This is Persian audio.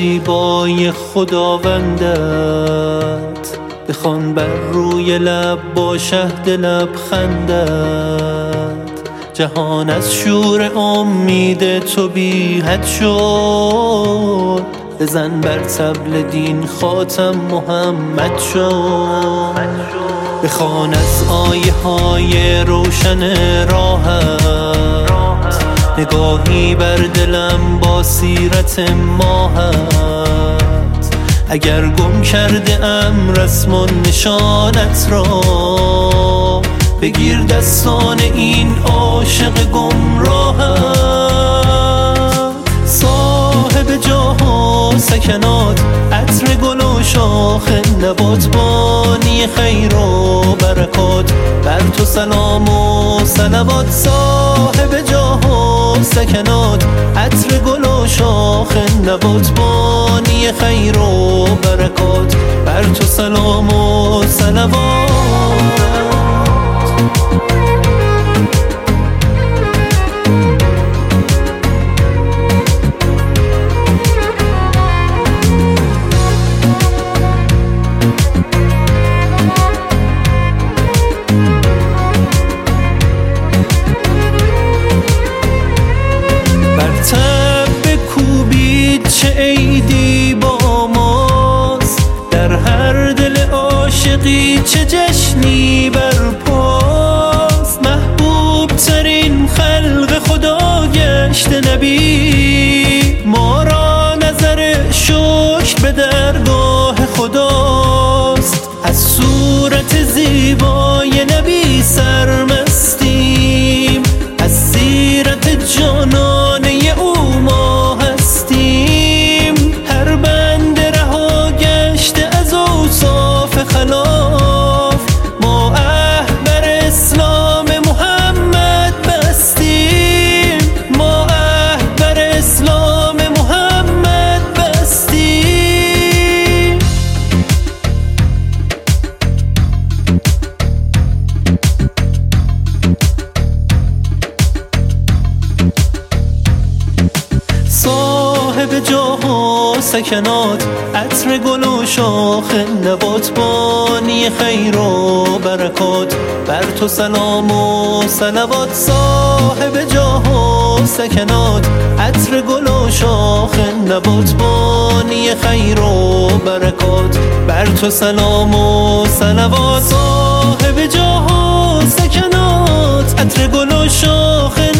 زیبای خداوندت، بخوان بر روی لب با شهد لبخندت. جهان از شور امید تو بی حد شد، بزن بر طبل دین خاتم محمد شد. بخوان از آیه های روشن راهت، نگاهی بر دلم با سیرت ماهت. اگر گم کرده ام رسم و نشانت را، بگیر دستان این عاشق گمراهت. صاحب جاه و سکنات، عطر گل و شاخ نبات، بانی خیر و برکات، بر تو سلام و صلوات. صاحب جاه و سکنات، عطر گل و شاخ نبات، بانی خیر و برکات، بر تو سلام و صلوات. چه عیدی با ماست، در هر دل عاشقی چه جشنی برپاست. محبوب ترین خلق خدا گشته نبی، ما را نظر شکر به درگاه خداست. از صورت زیبای نبی سرمستیم، از سیرت جانانه او ما هستیم. هر بنده رها گشته از اوصاف خلاف، ما عهد بر اسلام محمد بستیم. ما عهد بر اسلام محمد بستیم. صاحب جاه و سکنات، عطر گل و شاخ نبات، بانی خیر و برکات، بر تو سلام و صلوات. صاحب جاه و سکنات، عطر گل و شاخ نبات، بانی خیر و برکات، بر تو سلام و صلوات. صاحب جاه و سکنات، عطر گل و شاخ